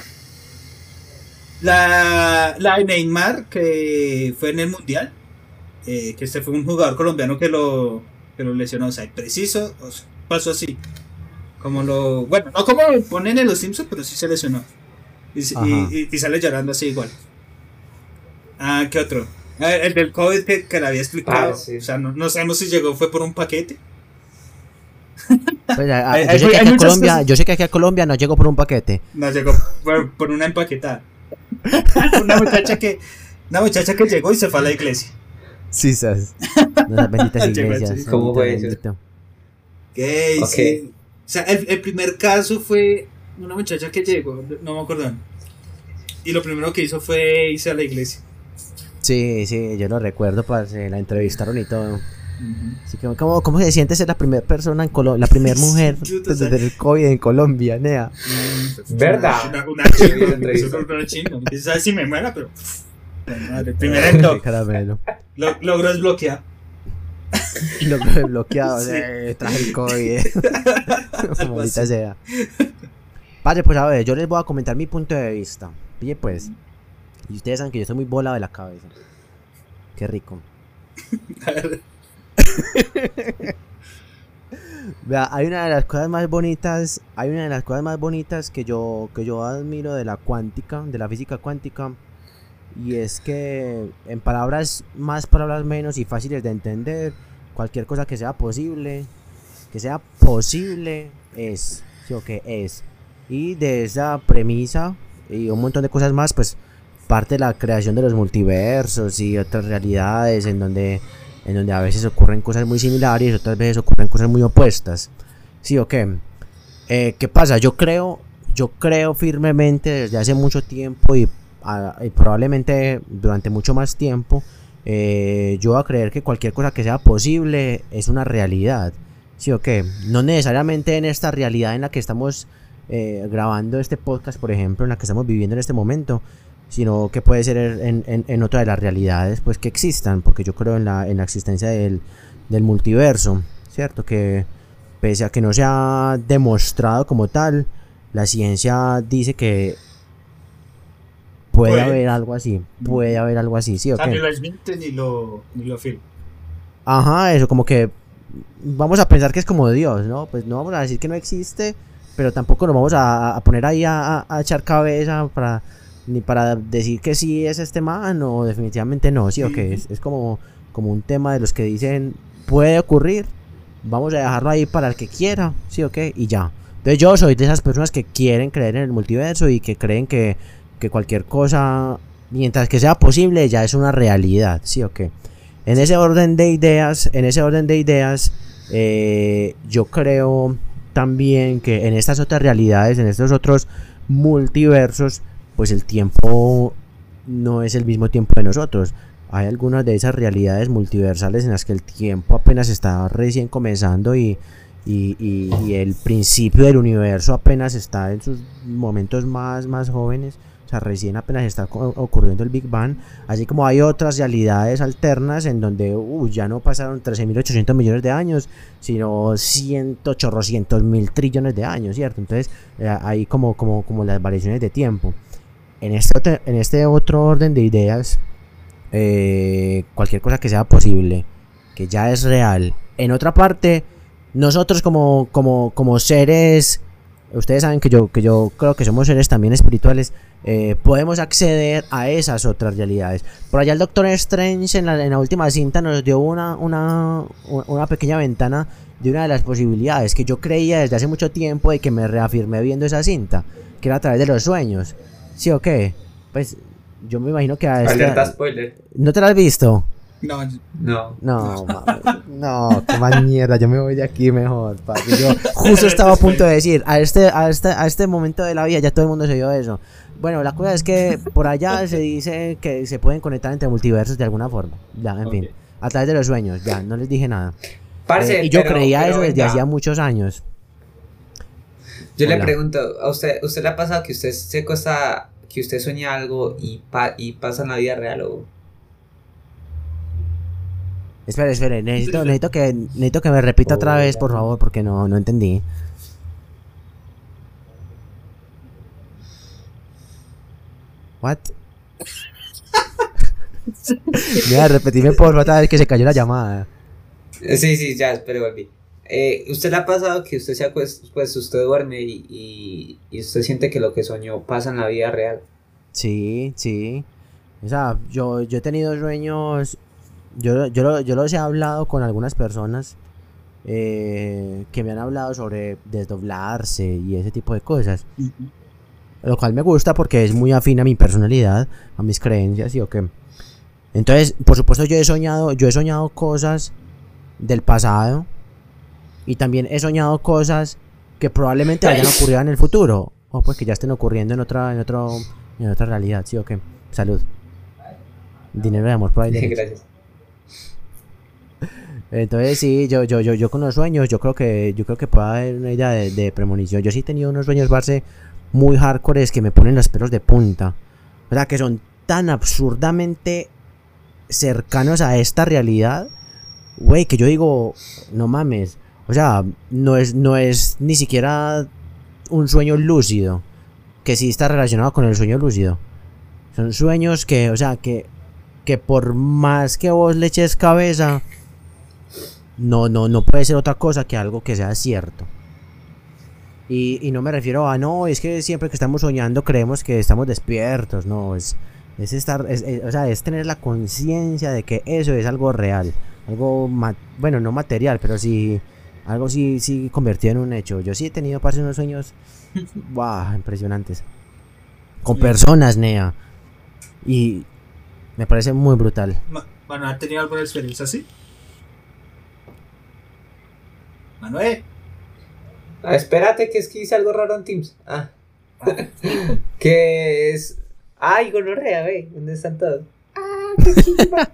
La, la de Neymar, que fue en el Mundial, eh, que este fue un jugador colombiano que lo, que lo lesionó, o sea, preciso, o sea, pasó así. Como lo, bueno, no como lo ponen en los Simpsons, pero sí se lesionó. Y, y, Ajá. y- y sale llorando así igual. Ah, ¿qué otro? Ah, el del COVID que, que le había explicado. Ah, sí. O sea, no, no sabemos si llegó, fue por un paquete. Pues, a- a- Hay- yo, hay- sé que hay aquí a muchas Colombia, cosas. yo sé que aquí a Colombia no llegó por un paquete. No llegó por, por una empaquetada. una muchacha que una muchacha que llegó y se fue a la iglesia. Sí, sabes. Las benditas Llegó iglesias. así. ¿Cómo fue bendito, eso? bendito. ¿Qué? Ok. Sí. O sea, el, el primer caso fue una muchacha que llegó, no me acuerdo. Y lo primero que hizo fue irse a la iglesia. Sí, sí, yo lo recuerdo, parce, la entrevistaron y todo. Así que, ¿cómo, cómo se siente ser la primera persona en Colombia, la primera mujer Chuta, desde o sea. el COVID en Colombia, nea? ¿Verdad? Una, una Sí, chinga, entrevista. eso fue una chinga. Quién sabe si me muera, pero. Madre, primera en Qué top. caramelo. Lo, logró desbloquear. Lo que bloqueado, Sí. eh, traje el COVID. Algo Maldita así. sea. Padre, pues a ver, yo les voy a comentar mi punto de vista. Oye, pues. Y ustedes saben que yo estoy muy volado de la cabeza. Qué rico. A ver, Vea, hay una de las cosas más bonitas, hay una de las cosas más bonitas que yo, que yo admiro de la cuántica, de la física cuántica, y es que en palabras más, palabras menos y fáciles de entender, cualquier cosa que sea posible, que sea posible es, sí o que es, y de esa premisa y un montón de cosas más, pues parte la creación de los multiversos y otras realidades en donde en donde a veces ocurren cosas muy similares y otras veces ocurren cosas muy opuestas. ¿Sí o qué? Eh, ¿Qué pasa? Yo creo, yo creo firmemente desde hace mucho tiempo y, a, y probablemente durante mucho más tiempo, eh, yo voy a creer que cualquier cosa que sea posible es una realidad. ¿Sí o qué? No necesariamente en esta realidad en la que estamos eh, grabando este podcast, por ejemplo, en la que estamos viviendo en este momento, sino que puede ser en, en, en otra de las realidades pues que existan, porque yo creo en la, en la existencia del, del multiverso, ¿cierto? Que pese a que no se ha demostrado como tal, la ciencia dice que puede, Puede. haber algo así, puede haber algo así, ¿sí o o sea, ni qué? lo desmiente ni lo, ni lo afirma. Ajá, eso, como que vamos a pensar que es como Dios, ¿no? Pues no vamos a decir que no existe, pero tampoco nos vamos a, a poner ahí a, a- a echar cabeza para, ni para decir que sí es este man o definitivamente no, sí o qué, es, es como, como un tema de los que dicen puede ocurrir, vamos a dejarlo ahí para el que quiera, sí o qué, y ya. Entonces yo soy de esas personas que quieren creer en el multiverso y que creen que, que cualquier cosa, mientras que sea posible, ya es una realidad, sí o qué. En ese orden de ideas, en ese orden de ideas, eh, yo creo también que en estas otras realidades, en estos otros multiversos, pues el tiempo no es el mismo tiempo de nosotros. Hay algunas de esas realidades multiversales en las que el tiempo apenas está recién comenzando y, y, y, y el principio del universo apenas está en sus momentos más, más jóvenes. O sea, recién apenas está ocurriendo el Big Bang. Así como hay otras realidades alternas en donde uh, ya no pasaron trece mil ochocientos millones de años, sino ciento ochocientos mil trillones de años, ¿cierto? Entonces eh, hay como, como, como las variaciones de tiempo. En este, otro, en este otro orden de ideas, eh, cualquier cosa que sea posible, que ya es real. En otra parte, nosotros como, como, como seres, ustedes saben que yo, que yo creo que somos seres también espirituales, eh, podemos acceder a esas otras realidades. Por allá el Doctor Strange en la, en la última cinta nos dio una, una, una pequeña ventana de una de las posibilidades que yo creía desde hace mucho tiempo y que me reafirmé viendo esa cinta, que era a través de los sueños. ¿Sí o qué? Pues yo me imagino que a esta... Alerta spoiler. ¿No te la has visto? No, No. No, mami, no, qué más mierda, yo me voy de aquí mejor, papi. Yo justo estaba a punto de decir, a este, a este, a este momento de la vida ya todo el mundo se vio eso. Bueno, la cosa es que por allá se dice que se pueden conectar entre multiversos de alguna forma. Ya, en okay. fin, a través de los sueños, ya, no les dije nada. Parce, Eh, y yo pero- creía pero eso desde venga. hacía muchos años. Yo le Hola. pregunto, ¿a usted, usted le ha pasado que usted se cosa, que usted sueña algo y, pa, y pasa en la vida real o...? Espera, espera, necesito, necesito, que, necesito que me repita otra vez, por favor, porque no, no entendí. What? Mira, repetime por otra vez que se cayó la llamada. Eh, Sí, sí, ya, pero volví. Eh, ¿usted le ha pasado que usted se acuesta, pues usted duerme y, y, y usted siente que lo que soñó pasa en la vida real? Sí, sí. O sea, yo, yo he tenido sueños. Yo, yo, lo- yo los he hablado con algunas personas eh, que me han hablado sobre desdoblarse y ese tipo de cosas. Lo cual me gusta porque es muy afín a mi personalidad, a mis creencias y o qué. Entonces, por supuesto, yo he soñado, yo he soñado cosas del pasado y también he soñado cosas que probablemente vayan a ocurrir en el futuro o pues que ya estén ocurriendo en otra, en otro, en otra realidad, sí o qué. Salud. Dinero y amor por ahí. lejos. Gracias. Entonces sí, yo, yo, yo, yo con los sueños, yo creo que, yo creo que puede haber una idea de, de premonición. Yo sí he tenido unos sueños, parce, muy hardcore que me ponen los pelos de punta. O sea, que son tan absurdamente cercanos a esta realidad, güey, que yo digo, no mames. O sea, no es, no es ni siquiera un sueño lúcido, que sí está relacionado con el sueño lúcido. Son sueños que, o sea, que, que por más que vos le eches cabeza, no, no, no puede ser otra cosa que algo que sea cierto. Y, y no me refiero a, no, es que siempre que estamos soñando creemos que estamos despiertos, no, es, es estar, es, es- o sea, es tener la conciencia de que eso es algo real, algo, ma- bueno, no material, pero sí, algo sí, sí convertido en un hecho. Yo sí he tenido, parce, unos sueños, wow, impresionantes, con personas, Nea, y me parece muy brutal. Ma- Bueno, ¿ha tenido alguna experiencia así? Manuel. Ah, espérate, que es que hice algo raro en Teams. Ah. Que es... Ay, gonorrea, ve, ¿dónde están todos? Ah, qué chimba.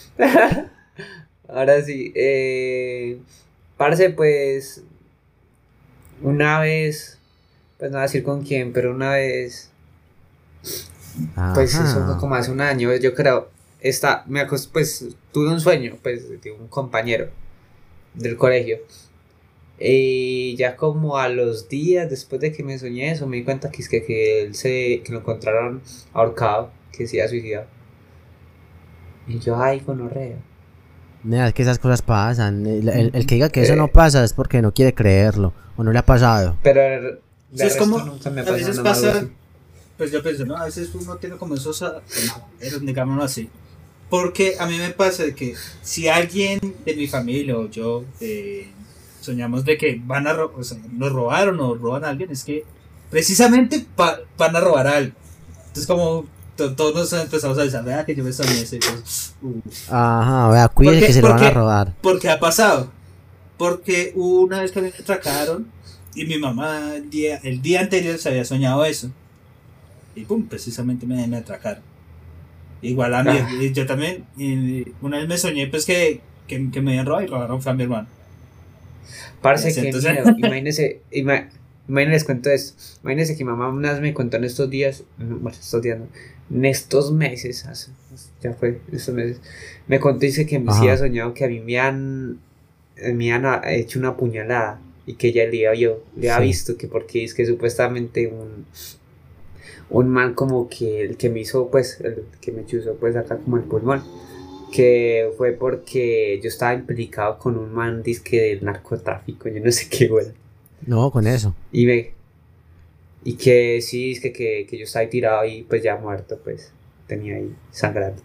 Ahora sí, eh... parce, pues... Una vez... Pues no voy a decir con quién, pero una vez... Pues Ajá. eso fue como hace un año, yo creo. Esta, me acos- pues tuve un sueño, pues, de un compañero del colegio. Y ya como a los días después de que me soñé eso, me di cuenta que, es que, que él se, que lo encontraron ahorcado, que se había suicidado. Y yo, ay, gonorrea. Nea, es que esas cosas pasan. El, el- el que diga que eso Eh. no pasa es porque no quiere creerlo o no le ha pasado. Pero el- de Sí, es resto como- nunca me a pasó veces nada más pasa- así. pues yo pienso, no, a veces uno tiene como esos agujeros, digámoslo así. Porque a mí me pasa de que si alguien de mi familia o yo eh, soñamos de que van a ro o sea, nos robaron o roban a alguien, es que precisamente pa van a robar a algo. Entonces como to todos nos empezamos a decir, vea que yo me soñé ese, pues, uh. Ajá, vea, cuide Porque- que se lo van a porque- robar. Porque ha pasado. Porque una vez que me atracaron y mi mamá el día, el día anterior se había soñado eso. Y pum, precisamente me, me atracaron. Igual a mí, Ah. y yo también, y una vez me soñé pues que, que, que me habían robado y robaron fue a mi hermano. Parce, Sí, que entonces- miedo. Imagínese, ima imagínese, les cuento esto. Imagínese que mi mamá una vez me contó en estos días, bueno, estos días no, en estos meses, hace, ya fue, estos meses, me contó y dice que me Ajá. había soñado que a mí me han, me han ah, hecho una puñalada y que ella le había, le había Sí. visto que porque es que supuestamente un, un man como que el que me hizo, pues, el que me chuzó pues acá como el pulmón. Que fue porque yo estaba implicado con un man disque del narcotráfico, yo no sé qué, güey. No, con eso. Y me. Y que sí, es que, que, que yo estaba ahí tirado y pues ya muerto, pues. Tenía ahí sangrando.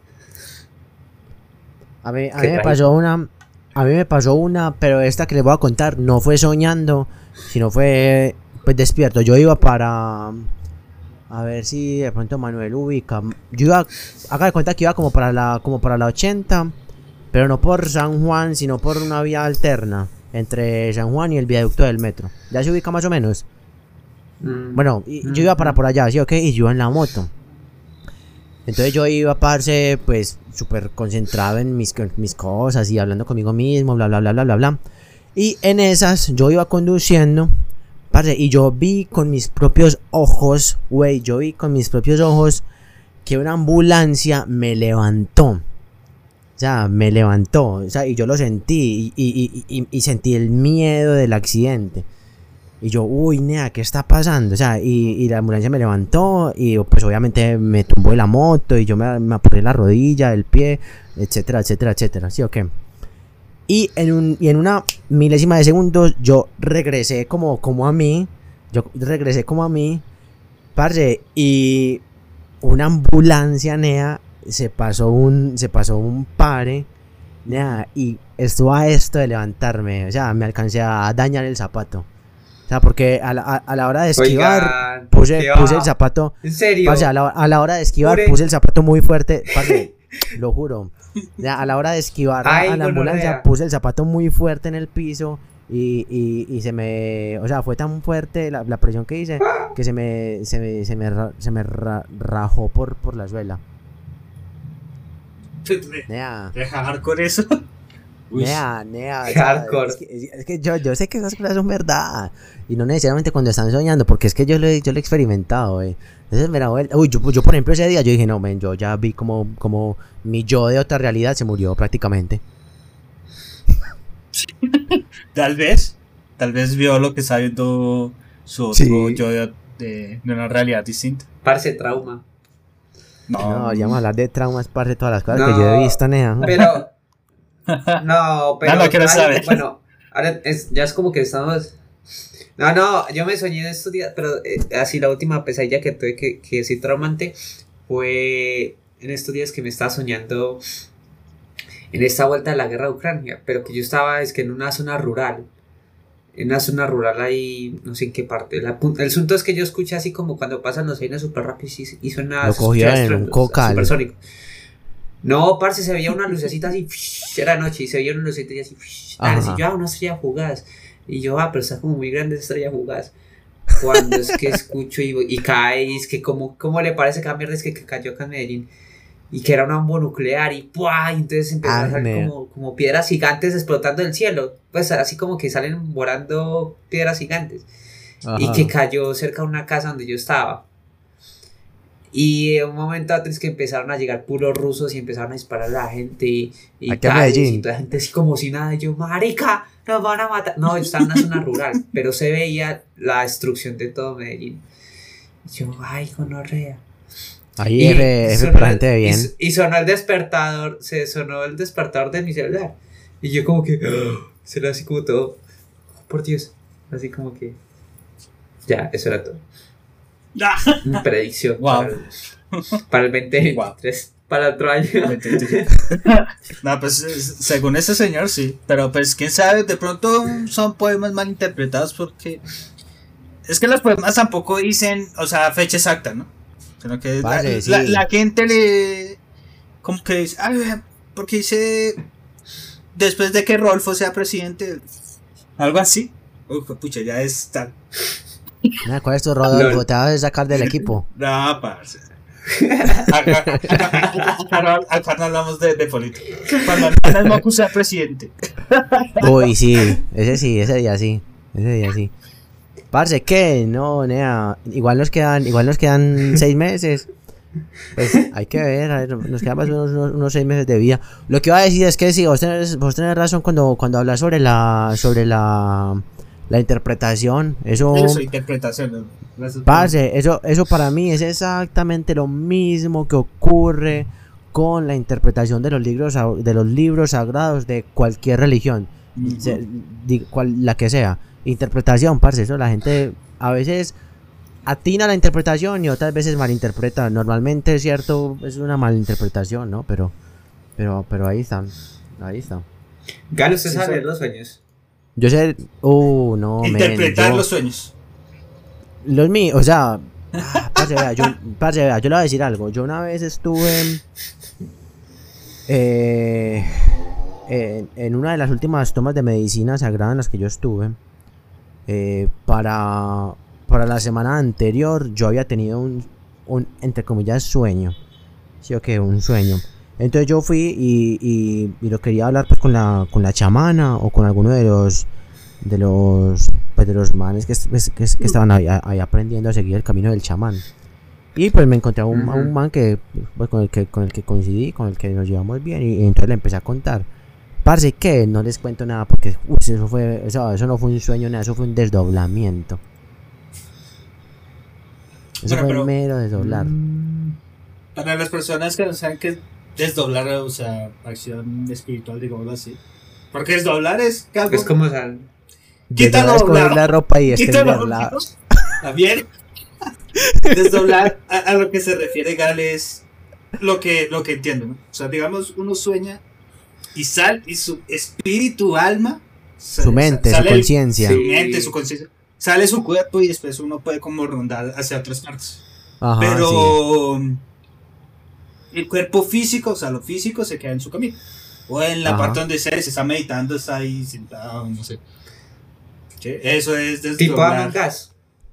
A mí, a Qué mí me trágico. pasó una, a mí me pasó una, pero esta que les voy a contar no fue soñando, sino fue pues despierto. Yo iba para, a ver si de pronto Manuel ubica. Yo iba, haga de cuenta que iba como para la, como para la ochenta, pero no por San Juan, sino por una vía alterna entre San Juan y el viaducto del metro. Ya se ubica más o menos. Mm. Bueno, y Mm, yo iba para mm. por allá, ¿sí o qué? Y yo en la moto. Entonces yo iba, parce, pues, súper concentrado en mis, con mis cosas y hablando conmigo mismo, bla, bla, bla, bla, bla, bla. Y en esas yo iba conduciendo, parce, y yo vi con mis propios ojos, güey, yo vi con mis propios ojos que una ambulancia me levantó. O sea, me levantó, o sea, y yo lo sentí, y, y, y, y, y sentí el miedo del accidente. Y yo, uy, nea, ¿qué está pasando? O sea, y, y la ambulancia me levantó y pues obviamente me tumbó de la moto y yo me, me apoyé la rodilla, el pie, etcétera, etcétera, etcétera, ¿sí o qué? Y en, un, y en una milésima de segundos yo regresé como, como a mí, yo regresé como a mí, parce, y una ambulancia, nea, se pasó un, se pasó un pare, nea, y estuvo a esto de levantarme, o sea, me alcancé a dañar el zapato. O sea, porque a la, a, a la hora de esquivar, Oigan, puse, ¿qué puse va? el zapato. ¿En serio? Parce, a, la, a la hora de esquivar, Pure. puse el zapato muy fuerte. Parce, lo juro. Ya, a la hora de esquivar a, Ay, a la ambulancia, gonorrea. puse el zapato muy fuerte en el piso. Y, y, y se me. O sea, fue tan fuerte la, la presión que hice que se me, se me, se me, ra- se me ra- rajó por, por la suela. Nea. Dejar con eso. Uy. Nea, nea, Qué o sea, hardcore. es que, es- es que yo, yo sé que esas cosas son verdad. Y no necesariamente cuando están soñando, porque es que yo lo, he- yo lo he experimentado, eh. Entonces me da vuelta. Uy, yo, yo por ejemplo ese día yo dije, no, men, yo ya vi como, como mi yo de otra realidad se murió prácticamente. Tal vez, tal vez vio lo que está viendo su otro Sí. yo de, de, de una realidad distinta. Parce, trauma. No, ya vamos a hablar de traumas, parce, todas las cosas No, que yo he visto, nea. Pero. No, pero. No, no quiero ay, saber. Bueno, ahora es, ya es como que estamos. No, no, yo me soñé en estos días, pero eh, así la última pesadilla que tuve que, que sí traumante fue en estos días que me estaba soñando en esta vuelta de la guerra de Ucrania, pero que yo estaba es que en una zona rural, en una zona rural ahí, no sé en qué parte. La pu- el asunto es que yo escuché así como cuando pasan los aviones súper rápido y, y suena. Lo cogió se escucha en un estro- cocal. supersónico. No, parce, se veía una lucecita así, era noche y se veía una lucecita así, Ajá. así, yo, ah, una estrella fugaz. Y yo, ah, pero está como muy grande esa estrella fugaz. Cuando es que escucho y, y cae, y es que como, ¿cómo le parece que a mierda es que, que cayó acá en Medellín? Y que era una bomba nuclear y ¡pua! Y entonces empezó Ah, a salir me- como, como piedras gigantes explotando del cielo. Pues así como que salen volando piedras gigantes. Y Ajá. que cayó cerca de una casa donde yo estaba. Y de un momento a otro es que empezaron a llegar puros rusos y empezaron a disparar a la gente y, y Aquí a tales, Medellín. y toda la gente así como si nada. Y yo, marica, nos van a matar. No, yo estaba en una zona rural, pero se veía la destrucción de todo Medellín. Y yo, ay, gonorrea. Ahí F, F sonó para la el- gente de y bien. s- y sonó el despertador, se sonó el despertador de mi celular. Y yo como que, ¡ah! Será así como todo, por Dios, así como que, ya, eso era todo. Ah, Predicción Wow. para, el, para el veinte veintitrés, para otro año. No, pues es- según ese señor sí, pero pues quién sabe, de pronto son poemas mal interpretados porque es que los poemas tampoco dicen, o sea, fecha exacta, ¿no? Sino que la, Vale, sí. la- la gente le como que dice, ay, vea, porque dice después de que Rolfo sea presidente, algo así. Uy, pucha, ya es tal. Nah, ¿cuál es tu Rodolfo? Lol. Te vas a sacar del equipo. No, parce. Acá, acá- acá- acá no- acá no hablamos de, de política. Cuando Andrés Mocu sea presidente. Uy, sí, ese sí, ese día sí, ese día sí. Parce, ¿qué? No, nea, igual nos quedan, igual nos quedan seis meses. Pues hay que ver, a ver, nos quedan más unos, unos, unos seis meses de vida. Lo que iba a decir es que sí, vos tenés, vos tenés razón cuando, cuando hablas sobre la, sobre la, la interpretación. Eso, Eso, interpretación. ¿no? Las- parce, eso, eso para mí es exactamente lo mismo que ocurre con la interpretación de los libros, sa- de los libros sagrados de cualquier religión. Ujú. Se- di- cual- la que sea. Interpretación, parce, eso la gente a veces atina la interpretación y otras veces malinterpreta. Normalmente es cierto, es una malinterpretación, ¿no? Pero, pero, pero ahí están, ahí está. Galo, ¿usted Sí, sabe sí. leer los sueños? Yo sé, uh, no, men, Interpretar yo- los sueños. los míos, o sea, ah, parce, vea, yo, parce, vea, yo le voy a decir algo. Yo una vez estuve eh, en, en una de las últimas tomas de medicina sagrada en las que yo estuve. eh, para, para la semana anterior yo había tenido un, un entre comillas, sueño. Sí, o que un sueño. Entonces yo fui y, y, y lo quería hablar pues con la, con la chamana o con alguno de los de los pues de los manes que, que, que, que estaban ahí, ahí aprendiendo a seguir el camino del chamán. Y pues me encontré a un, a un man que pues, con el que con el que coincidí, con el que nos llevamos bien y, y entonces le empecé a contar. Parce, que no les cuento nada porque uy, eso fue eso, eso no fue un sueño nada, eso fue un desdoblamiento. Eso Bueno, fue pero- mero desdoblar. Para las personas que no saben qué es desdoblar, o sea, acción espiritual, digámoslo así. Porque desdoblar es que algo. Es como sal. Quítalo, Desdoblar es coger la- la ropa y Quítalo, extenderla. También. Desdoblar a, a lo que se refiere Gal es lo que, lo que entiendo, ¿no? O sea, digamos, uno sueña y sal y su espíritu, alma, sa- Su mente, sa- su sale el- conciencia. Su mente, su conciencia. Sale su cuerpo y después uno puede como rondar hacia otras partes. Ajá, sí. Pero el cuerpo físico, o sea, lo físico se queda en su camino. O en la Ajá. parte donde se, se está meditando, está ahí sentado, no sé. ¿Sí? Eso es Tipo desdoblar. Among Us.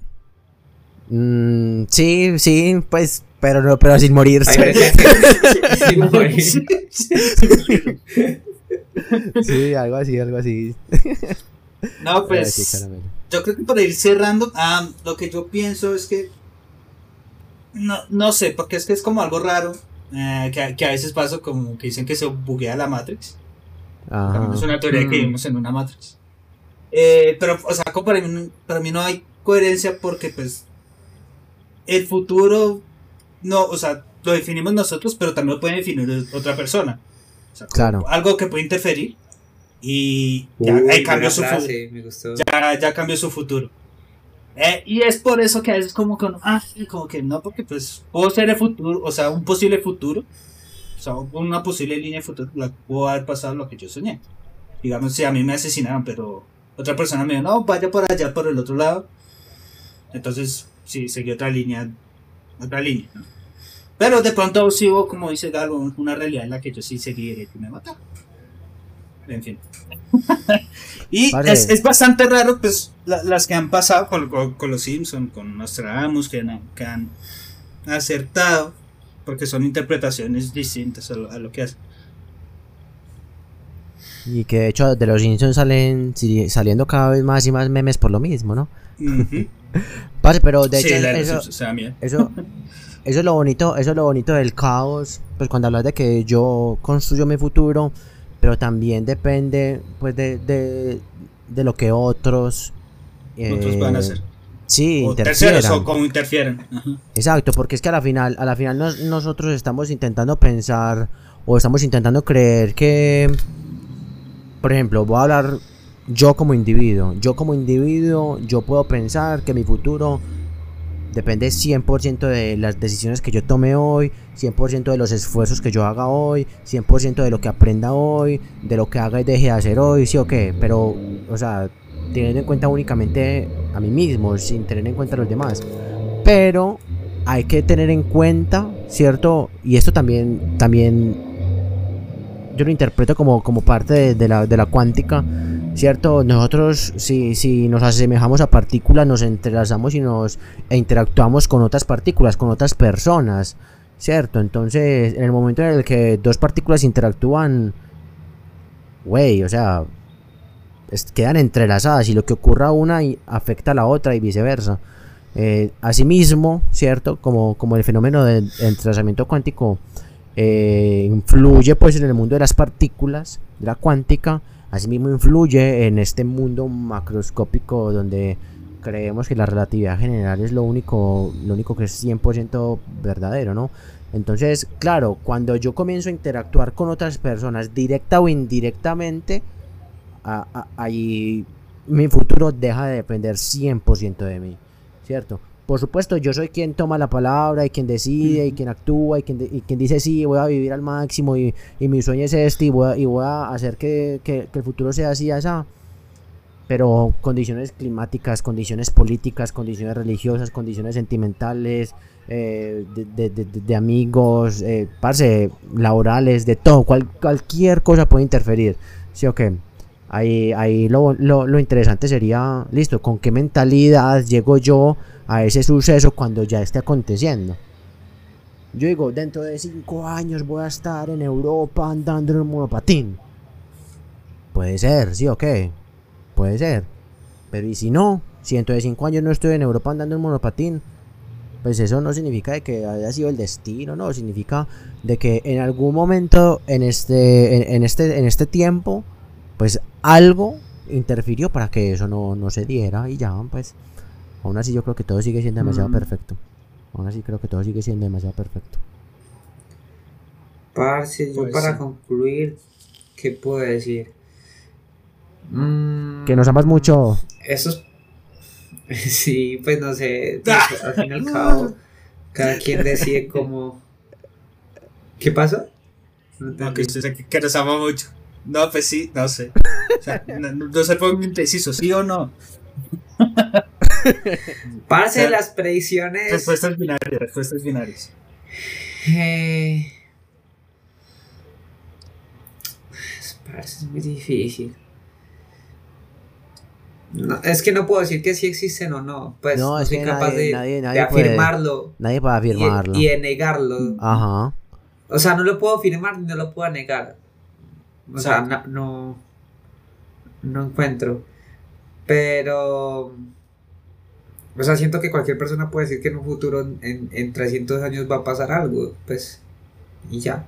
Mm, sí, sí, pues, pero no, pero sin Ahí morirse. parecía que- sin morir. Sí, algo así, algo así. No, Ay, qué pues caramelo. yo creo que para ir cerrando, ah, lo que yo pienso es que no, no sé, porque es que es como algo raro, eh, que, que a veces pasa como que dicen que se buguea la Matrix. También Ajá. es una teoría que Mm. vivimos en una Matrix. Eh, pero, o sea, como para mí, para mí no hay coherencia porque, pues, el futuro, no, o sea, lo definimos nosotros, pero también lo puede definir otra persona. O sea, como Claro. algo que puede interferir y ya, Uy, ahí cambió buena su futuro. frase, me gustó. Ya, ya cambió su futuro. Eh, y es por eso que a veces como que, no- ah, como que no, porque pues puedo ser el futuro, o sea, un posible futuro, o sea, una posible línea de futuro, la puedo haber pasado lo que yo soñé. Digamos, si a mí me asesinaron, pero otra persona me dijo, no, vaya por allá, por el otro lado. Entonces, sí, seguí otra línea, otra línea, ¿no? Pero de pronto sí hubo, como dice Galo, una realidad en la que yo sí seguí derecho y me mataron. En fin. Y Vale. es, es bastante raro, pues, la- las que han pasado con, con, con los Simpsons, con Nostradamus, que han, que han acertado, porque son interpretaciones distintas a lo, a lo que hacen. Y que de hecho de los Simpsons salen si- saliendo cada vez más y más memes por lo mismo, ¿no? Ujú. Parce, pero de Sí, hecho la de los eso, Simpsons se da miedo. eso, eso es lo bonito, eso es lo bonito del caos, pues cuando hablas de que yo construyo mi futuro, pero también depende pues de, de, de lo que otros Otros eh, van a hacer. sí, O interfieran. terceros, o como interfieren. Ajá. Exacto, porque es que a la final, a la final nos- nosotros estamos intentando pensar o estamos intentando creer que, por ejemplo, voy a hablar yo como individuo, yo como individuo, yo puedo pensar que mi futuro depende cien por ciento de las decisiones que yo tome hoy, cien por ciento de los esfuerzos que yo haga hoy, cien por ciento de lo que aprenda hoy, de lo que haga y deje de hacer hoy, sí o qué, pero, o sea, teniendo en cuenta únicamente a mí mismo, sin tener en cuenta a los demás. Pero hay que tener en cuenta, ¿cierto? Y esto también, también yo lo interpreto como, como parte de, de, la, de la cuántica, ¿cierto? Nosotros, si, si nos asemejamos a partículas, nos entrelazamos y nos e interactuamos con otras partículas, con otras personas, ¿cierto? Entonces, en el momento en el que dos partículas interactúan, güey, o sea, es, quedan entrelazadas y lo que ocurra a una afecta a la otra y viceversa. Eh, asimismo, ¿cierto? Como, como el fenómeno del entrelazamiento cuántico eh, influye pues en el mundo de las partículas, de la cuántica, asimismo influye en este mundo macroscópico donde creemos que la relatividad general es lo único, lo único que es cien por ciento verdadero, ¿no? Entonces, claro, cuando yo comienzo a interactuar con otras personas, directa o indirectamente, a, a, ahí mi futuro deja de depender cien por ciento de mí, ¿cierto? Por supuesto, yo soy quien toma la palabra y quien decide y quien actúa y quien, de, y quien dice sí, voy a vivir al máximo y, y mi sueño es este y voy a, y voy a hacer que, que, que el futuro sea así, así. Pero condiciones climáticas, condiciones políticas, condiciones religiosas, condiciones sentimentales, eh, de, de, de, de amigos, eh, parce, laborales, de todo, cual, cualquier cosa puede interferir, ¿sí o qué? Ahí, ahí lo, lo, lo interesante sería, listo, ¿con qué mentalidad llego yo a ese suceso cuando ya esté aconteciendo? Yo digo, dentro de cinco años voy a estar en Europa andando en un monopatín. Puede ser, sí o qué, puede ser. Pero y si no, si dentro de cinco años no estoy en Europa andando en monopatín, pues eso no significa de que haya sido el destino, no, significa de que en algún momento en este, en, en este, en este tiempo, pues algo interfirió para que eso no, no se diera y ya, pues aún así yo creo que todo sigue siendo demasiado mm. perfecto. Aún así creo que todo sigue siendo demasiado perfecto. Parce, yo pues para sí. concluir, ¿qué puedo decir? Mm, que nos amas mucho. Eso es... Sí, pues no sé, pues, al fin y al cabo, cada quien decide cómo... ¿Qué pasa? No, no que, que, que nos ama mucho. No, pues sí, no sé. O sea, no, no se puede muy preciso, ¿sí o no? Parce, o sea, las predicciones. Respuestas binarias, respuestas binarias. Eh... Parce, es muy difícil. No, es que no puedo decir que sí existen o no. Pues no, no soy capaz nadie, de, nadie, nadie de afirmarlo. Puede, nadie puede afirmarlo. Y, y de negarlo. Ajá. O sea, no lo puedo afirmar ni no lo puedo negar. O sea, no, no, no encuentro. Pero, o sea, siento que cualquier persona puede decir que en un futuro, en, en trescientos años va a pasar algo, pues, y ya.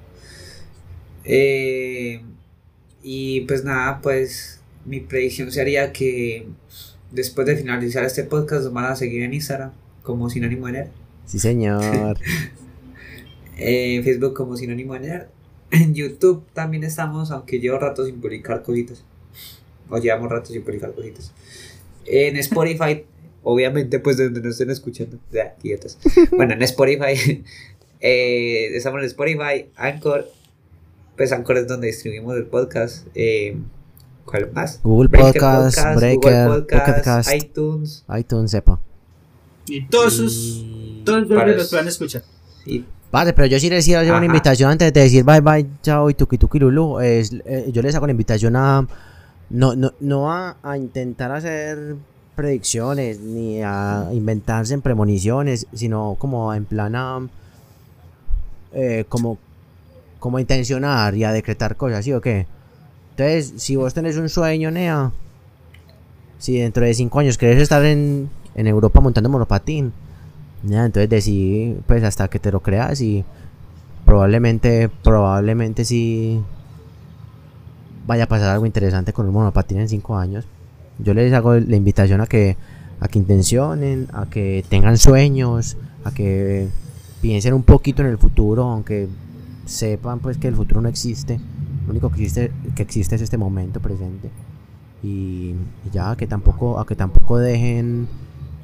Eh, y pues nada, pues, mi predicción sería que después de finalizar este podcast nos van a seguir en Instagram como Sinónimo de Nerd. Sí, señor. En eh, Facebook como Sinónimo de Nerd. En YouTube también estamos, aunque llevo rato sin publicar cositas. O llevamos rato sin publicar cositas. En Spotify, obviamente, pues de donde nos estén escuchando. Ya, dietas. Bueno, en Spotify. eh, estamos en Spotify, Anchor. Pues Anchor es donde distribuimos el podcast. Eh, ¿Cuál más? Google Podcast, Podcast, Breaker, Google Podcast, Podcast, iTunes. iTunes, sepa. Y todos sus. Todos los los puedan escuchar. Y vale, pero yo sí les quiero hacer una invitación antes de decir bye bye, chao y tuki tuki lulu. Es, eh, yo les hago la invitación a no, no, no a, a intentar hacer predicciones ni a inventarse en premoniciones, sino como en plan a, eh, como, como a intencionar y a decretar cosas, ¿sí o qué? Entonces, si vos tenés un sueño, Nea, si dentro de cinco años querés estar en, en Europa montando monopatín, ya, entonces decidí, pues hasta que te lo creas y probablemente, probablemente sí vaya a pasar algo interesante con el monopatín en cinco años. Yo les hago la invitación a que, a que intencionen, a que tengan sueños, a que piensen un poquito en el futuro, aunque sepan pues que el futuro no existe. Lo único que existe, que existe es este momento presente. Y, y ya, que tampoco, a que tampoco dejen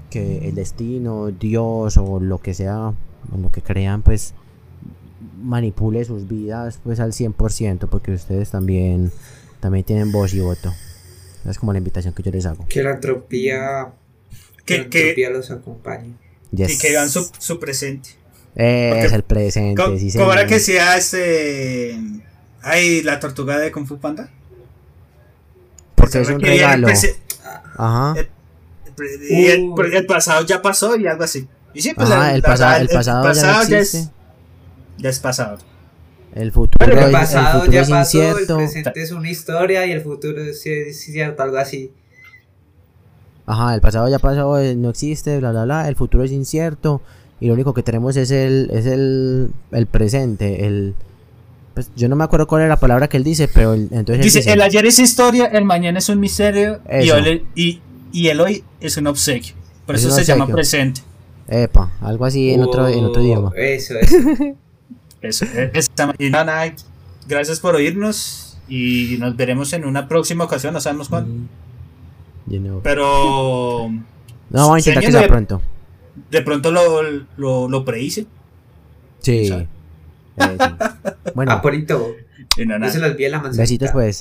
que el destino, Dios o lo que sea, o lo que crean, pues manipule sus vidas pues al cien por ciento, porque ustedes también también tienen voz y voto. Es como la invitación que yo les hago. Que la entropía, que, Que, la entropía que, los acompañe. Yes. y que vean su, su presente. Es Porque- el presente, Co- sí, ¿Cómo era señor. que decía este. Ay, la tortuga de Kung Fu Panda? Porque es un Que viene el regalo. prese- Ajá. el- Y el, Uh. el pasado ya pasó y algo así. Y sí, pues Ajá, la- el, la pasado, verdad, el pasado ya no ya existe. es, ya es pasado. El futuro, Pero es- el el pasado futuro ya es pasó, el incierto. presente es una historia y el futuro es, es cierto, algo así. Ajá, el pasado ya pasó, eh, no existe, bla bla bla, el futuro es incierto y lo único que tenemos es el es el, el presente, el pues yo no me acuerdo cuál era la palabra que él dice, pero el- entonces él Dice, dice, el ayer es historia, el mañana es un misterio y, Eso. hoy- y, y el hoy es un obsequio. Por Es eso un se llama obsequio. presente. epa, algo así en otro en otro Oh, idioma. Eso, eso. Eso, eh, esa- y nada, nada, gracias por oírnos y nos veremos en una próxima ocasión, no sabemos cuándo. You know. Pero No, vamos a intentar que Señor, sea de- pronto. de pronto lo, lo, lo predice. Sí. ¿sabe? Eh, sí. Bueno, Apolito, Y no, no nada. se les olvide la manzanita. besitos pues.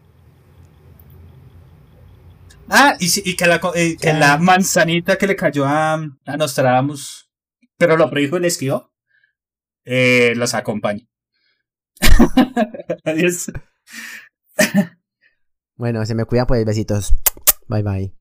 Ah, y, sí, y que, la, co- eh, que la manzanita que le cayó a, a Nostradamus, pero lo predijo y le escribió, eh, los acompaña. Adiós. Bueno, se me cuida pues, besitos. Bye bye.